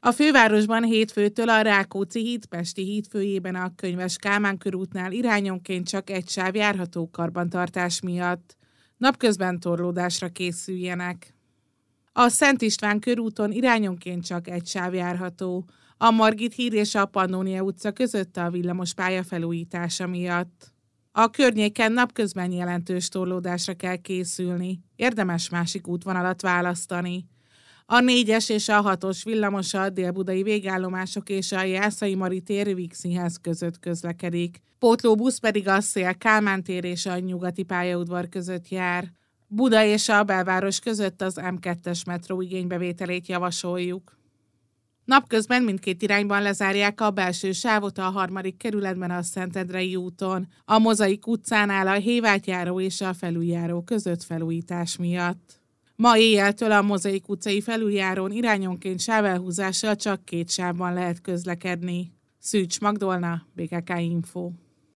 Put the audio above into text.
A fővárosban hétfőtől a Rákóczi híd Pesti hídfőjében a Könyves Kálmán körútnál irányonként csak egy sáv járható karbantartás miatt. Napközben torlódásra készüljenek. A Szent István körúton irányonként csak egy sáv járható. A Margit híd és a Pannónia utca között a villamospálya felújítása miatt. A környéken napközben jelentős torlódásra kell készülni. Érdemes másik útvonalat választani. A 4-es és a 6-os villamos a délbudai végállomások és a Jászai Mari tér Vígszínház között közlekedik. Pótlóbusz pedig a Széll-Kálmán tér és a Nyugati pályaudvar között jár. Buda és a belváros között az M2-es metró igénybevételét javasoljuk. Napközben mindkét irányban lezárják a belső sávot a 3. kerületben a Szentendrei úton, a Mozaik utcánál a Hévágyjáró és a felüljáró között felújítás miatt. Ma éjjeltől a Mozaik utcai felüljárón irányonként sávelhúzással csak 2 sávban lehet közlekedni. Szűcs Magdolna, BKK Info.